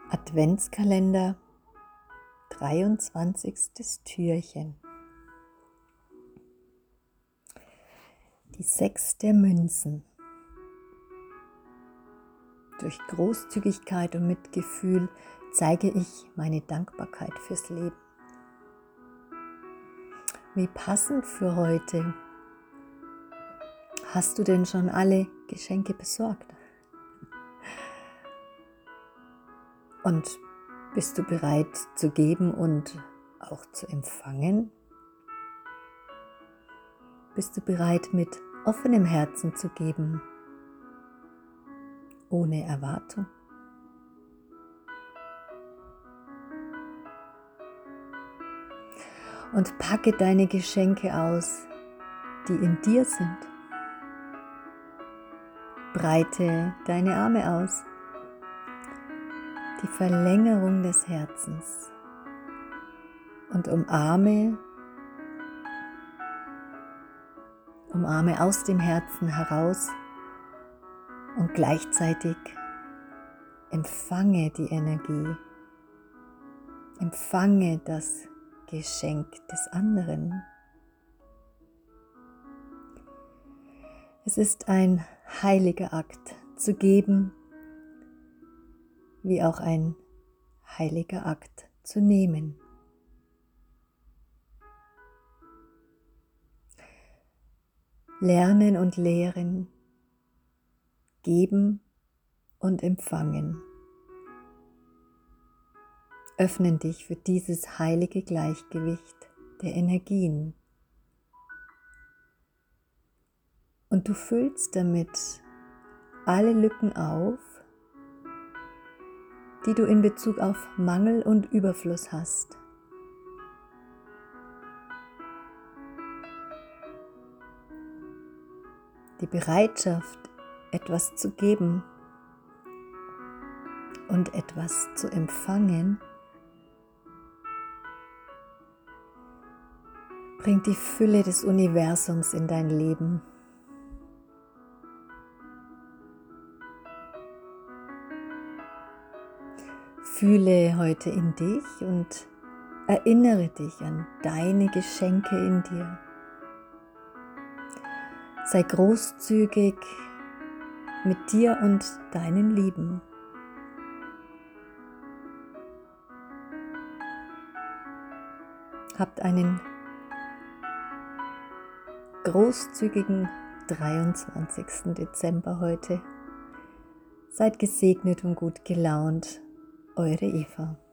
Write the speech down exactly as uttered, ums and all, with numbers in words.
Adventskalender, dreiundzwanzigstes Türchen. Die sechs der Münzen. Durch Großzügigkeit und Mitgefühl zeige ich meine Dankbarkeit fürs Leben. Wie passend für heute. Hast du denn schon alle Geschenke besorgt? Und bist du bereit zu geben und auch zu empfangen? Bist du bereit, mit offenem Herzen zu geben, ohne Erwartung? Und packe deine Geschenke aus, die in dir sind. Breite deine Arme aus. Die Verlängerung des Herzens und umarme, umarme aus dem Herzen heraus und gleichzeitig empfange die Energie, empfange das Geschenk des anderen. Es ist ein heiliger Akt zu geben, wie auch ein heiliger Akt zu nehmen. Lernen und lehren, geben und empfangen. Öffnen dich für dieses heilige Gleichgewicht der Energien. Und du füllst damit alle Lücken auf, die du in Bezug auf Mangel und Überfluss hast. Die Bereitschaft, etwas zu geben und etwas zu empfangen, bringt die Fülle des Universums in dein Leben. Fühle heute in dich und erinnere dich an deine Geschenke in dir. Sei großzügig mit dir und deinen Lieben. Habt einen großzügigen dreiundzwanzigsten Dezember heute. Seid gesegnet und gut gelaunt. Eure Eva.